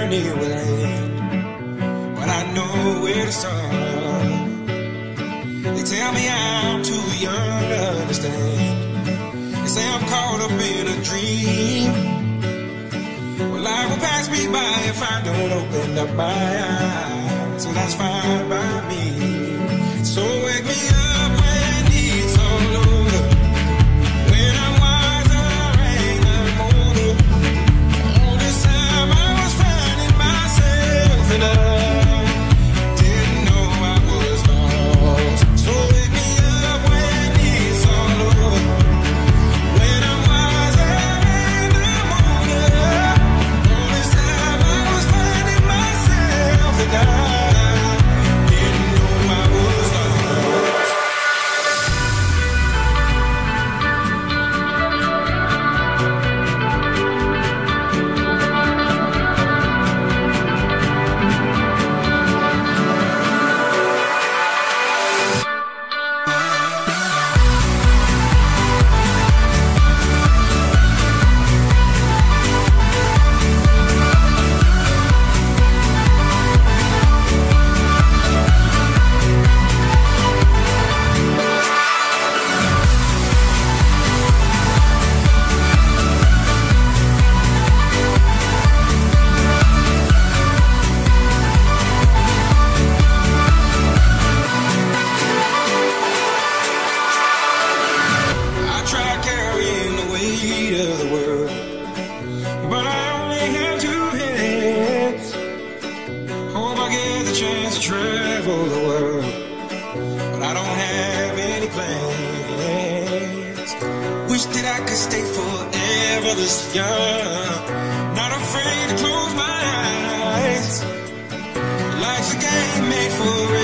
journey will end, but I know where to start. They tell me I'm too young to understand. They say I'm caught up in a dream. Well, life will pass me by if I don't open up my eyes. So that's fine by me. So wake me up when it's all over. When I'm wiser and I'm older. All this time I was finding myself and I didn't know I was lost. So wake me up when it's all over. When I'm wiser and I'm older. All this time I was finding myself and I didn't know I was lost. I tried carrying the weight of the world, but I only have two hands. Hope I get the chance to travel the world, but I don't have any plans. Wish that I could stay forever this young, not afraid to close my eyes. Life's a game made for